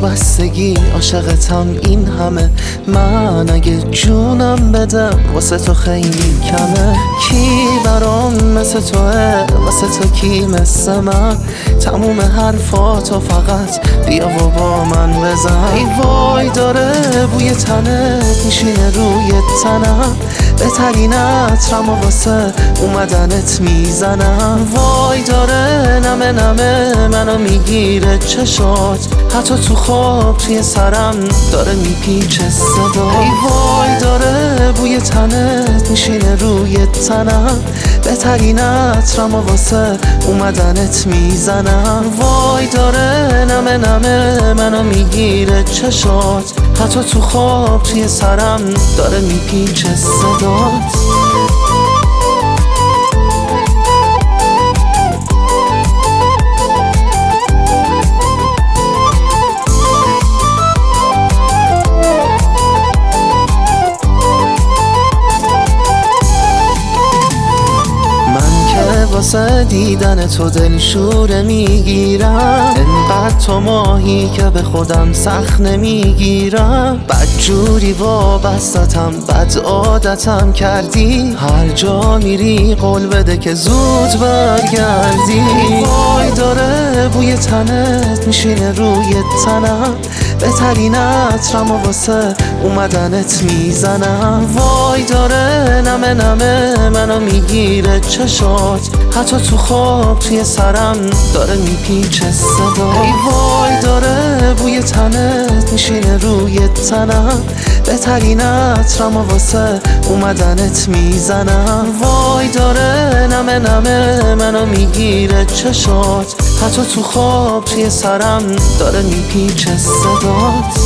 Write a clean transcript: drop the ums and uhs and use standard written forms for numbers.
وابستگی عاشقتم این همه. من اگه جونم بدم واسه تو خیلی کمه. کی برام مثل توه، واسه تو کی مثل من؟ تموم حرفاتو فقط بیا و با من بزن. ای وای داره بوی تنت میشینه روی تنم، بهترین عطرم و واسه اومدنت میزنم. وای داره نمه نمه منو میگیره چشات، حتی تو خواب توی سرم داره میپیچه صدا. ای وای داره بوی تنت میشینه روی تنم، بهترین عطرم و واسه اومدنت میزنم. وای داره نمه نمه منو میگیره چشات، حتی تو خواب توی سرم داره میپیچه صدات. واسه دیدن تو دلشوره میگیرم، انقدر تو ماهی که به خودم سخت نمیگیرم. بدجوری وابستم، بد عادتم کردی، هر جا میری قول بده که زود برگردی. وای داره بوی تنت میشینه روی تنم، بهترین عطرم و واسه اومدنت میزنم. وای داره نمه نمه منو میگیره چشات، حتی تو خواب توی سرم داره میپیچه صدا. ای وای داره بوی تنت میشینه روی تنم، بهترین عطرم و واسه اومدنت میزنم. وای داره نمه نمه منو میگیره چشات، حتی تو خواب توی سرم داره میپیچه صدات.